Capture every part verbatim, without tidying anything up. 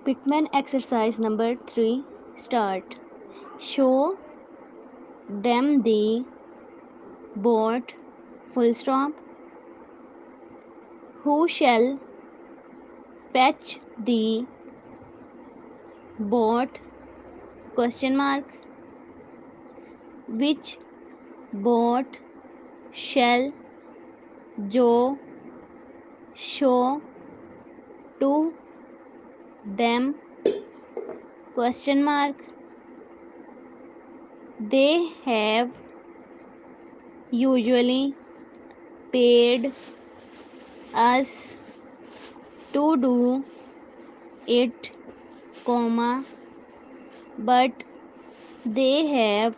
Pitman exercise number three. Start. Show them the boat. Full stop. Who shall fetch the boat? Question mark. Which boat shall Joe show to them? Question mark. They have usually paid us to do it, comma, but they have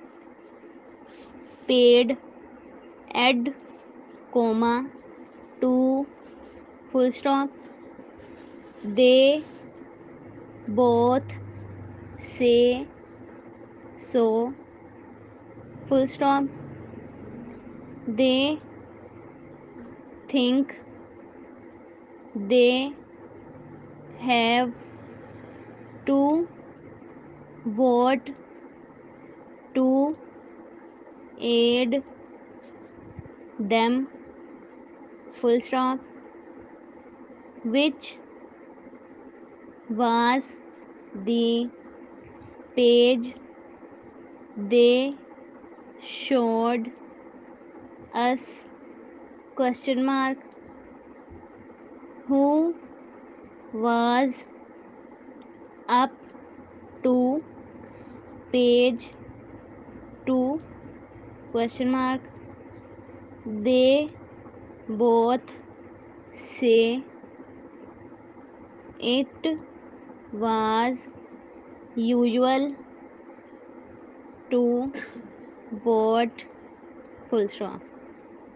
paid Ed, comma, to full stop. They both say so, full stop. They think they have to vote to aid them, full stop. Which was the page they showed us, question mark. Who was up to page two, question mark. They both say it was usual to vote, full stop.